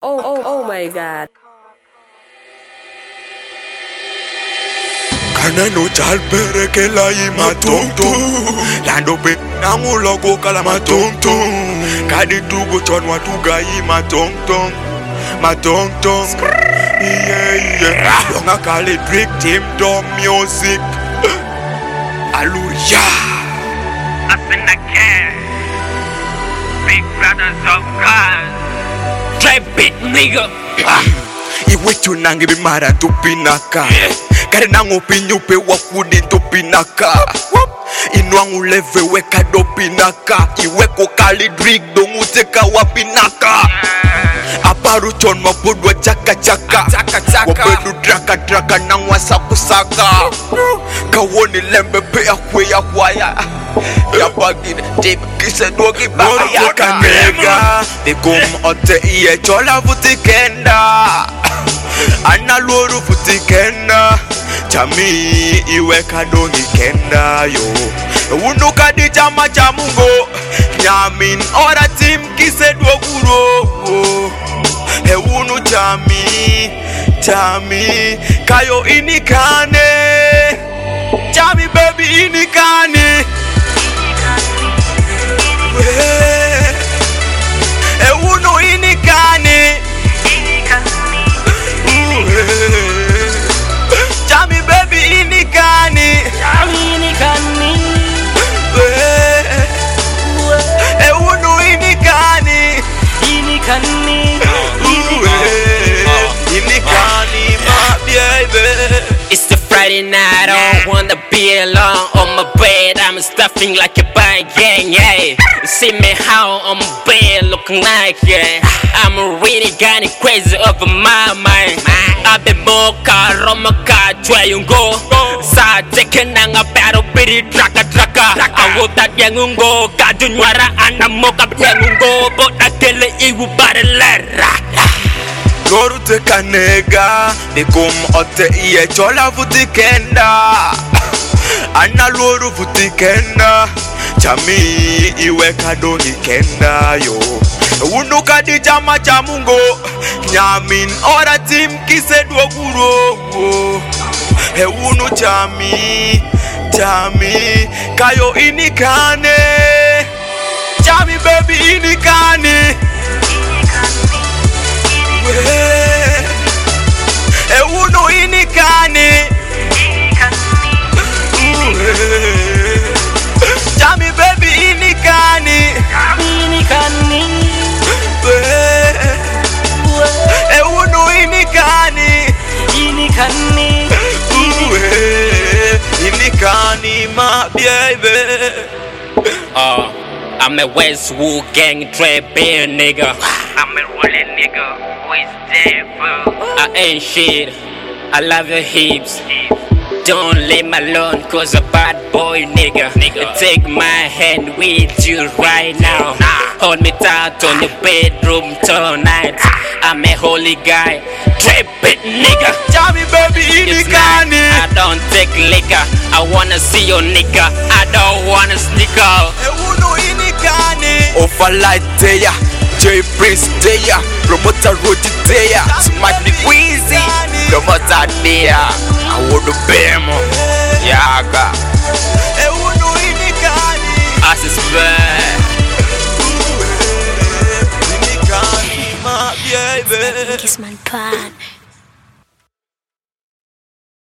Oh my God. Kanano chalpere ke la imatonto Lando pe nangu logo kala matonto Kadi tugo chonwa tuga imatonto Matonto Yeah Longa kali break team dog music Aluria Up in the can Big brothers of God Trap it nigga Iwe chunangi bimara tupinaka Kare nangu pinyupe wakudi tupinaka Inuangu leve weka dopinaka Iweko kali drink dongu teka wapinaka Aparu chon mapudwa chaka chaka Wabedu draka draka nangwa saku saka Kawoni lembe pea kwea kwaya Yapagine tip kise dogi baya Teka nega Dikum ote iye chola vuti kenda Ana loro vuti kenda Chami iweka dongi kenda yo Unuka di chama chamungo Nyamin ora tim kise dwoguro He unu chami Kayo inikane Chami baby inikane He unu inikane Chami baby inikane He unu inikane It's the Friday night, I don't wanna be alone. On my bed, I'm stuffing like a bang gang, yeah. You see me how on my bed looking like, yeah. I'm really kinda crazy over my mind. I've been more car, Romaka, Twayungo. Sa taking on a battle, bitty draka draka. I would that yangungo, Kadunwara, and a mocha yangungo, but I tell you about a letter. Loru teka nega Dikum ote iye chola vuti kenda Ana loru vuti kenda Chami iweka dongi kenda yo Unuka di chama chamungo Nyamin ora tim kise dwoguro He unu chami Kayo inikane Chami baby inikane E uno inikane Chami baby inikane E uno inikane Inikane my baby I'm a Westwood gang trap bear nigga. I'm a rolling nigga who is there bro. I ain't shit, I love your hips. Don't leave me alone cause a bad boy nigga. Take my hand with you right now. Hold me tight on the bedroom tonight. I'm a holy guy, trap it nigga. Chami baby inikane I don't take liquor, I wanna see your nigga. I don't wanna sneaker. E uno inikane Ofa light deya J Prince deya Promoter Roji deya Smart me Queasy Promoter deya I would bemo Yaga E uno inikane As bad Inikane my baby Kiss my pan.